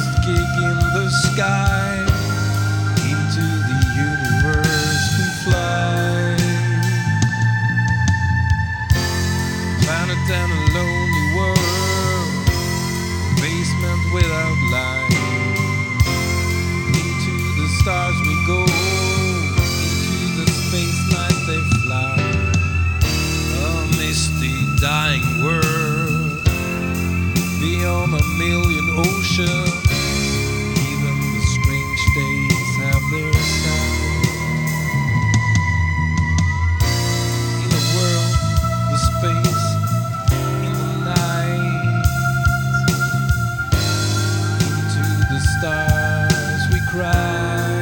first gig in the sky. Into the universe we fly. Planet and a lonely world, basement without light. Into the stars we go, into the space night they fly. A misty dying world, beyond a million oceans. Even the strange days have their sound. In a world with space, in the night, into the stars we cry.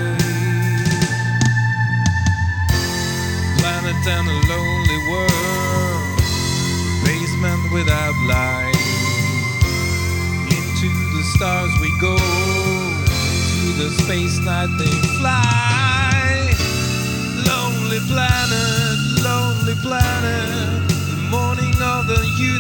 Planet and a lonely world, basement without light. Into the stars we go, into the space night they fly. Lonely planet, the morning of the universe.